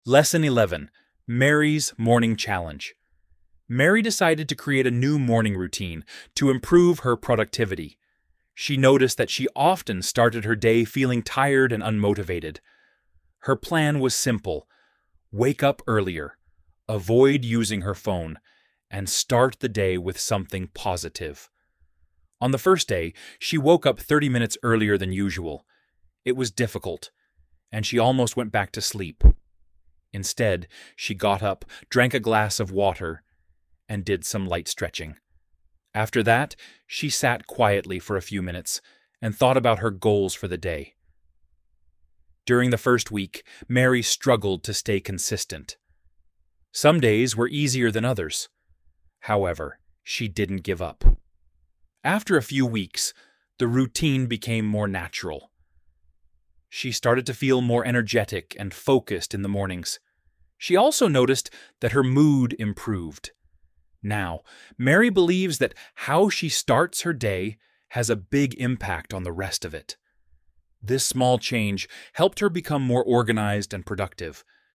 Lesson 11. Mary's Morning Challenge. Mary decided to create a new morning routine to improve her productivity. She noticed that she often started her day feeling tired and unmotivated. Her plan was simple: wake up earlier, avoid using her phone, and start the day with something positive. On the first day, she woke up 30 minutes earlier than usual. It was difficult, and she almost went back to sleep. Instead, she got up, drank a glass of water, and did some light stretching. After that, she sat quietly for a few minutes and thought about her goals for the day. During the first week, Mary struggled to stay consistent. Some days were easier than others. However, she didn't give up. After a few weeks, the routine became more natural. She started to feel more energetic and focused in the mornings. She also noticed that her mood improved. Now, Mary believes that how she starts her day has a big impact on the rest of it. This small change helped her become more organized and productive,